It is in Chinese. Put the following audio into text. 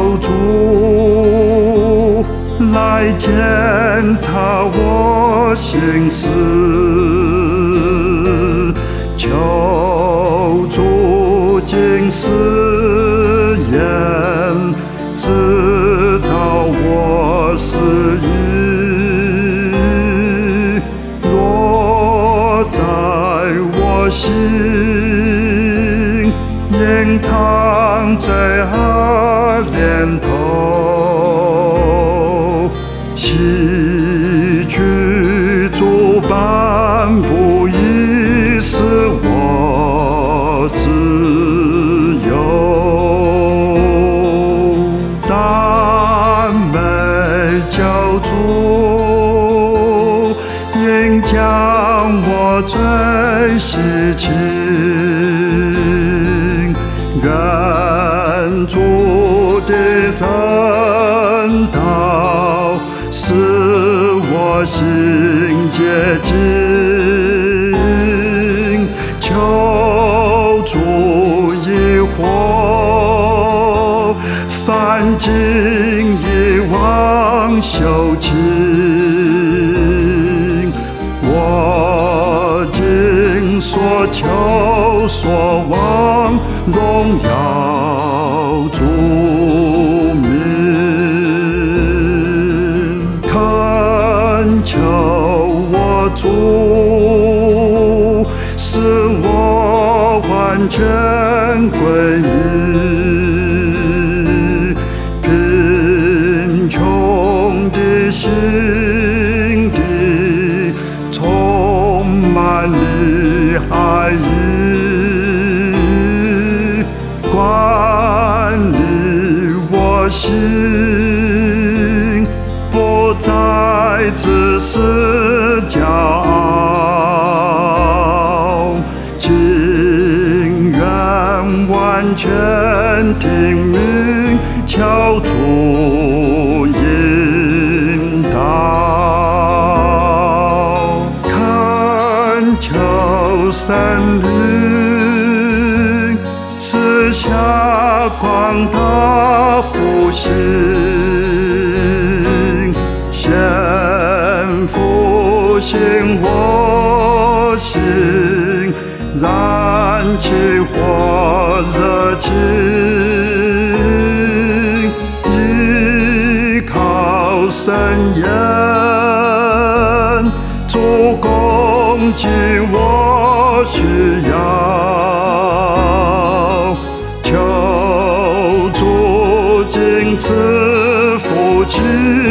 主来检查我心思，求主经试验，知道我私意。若在我心隐藏罪恶念头，吸取主颁布已使我自由，赞美救主，应将我罪洗净。愿主的真道使我心洁净，求主以火凡尽以往修清，我今所求所望荣耀主名，恳求我主使我完全归你，贫穷的心底充满你爱意，管理我心，不再只是骄傲，情愿完全听命，求主引导，恳求神灵赐下广大福星，先复兴我心，燃起火热情，依靠神言，主供给我需要，求主经赐福气。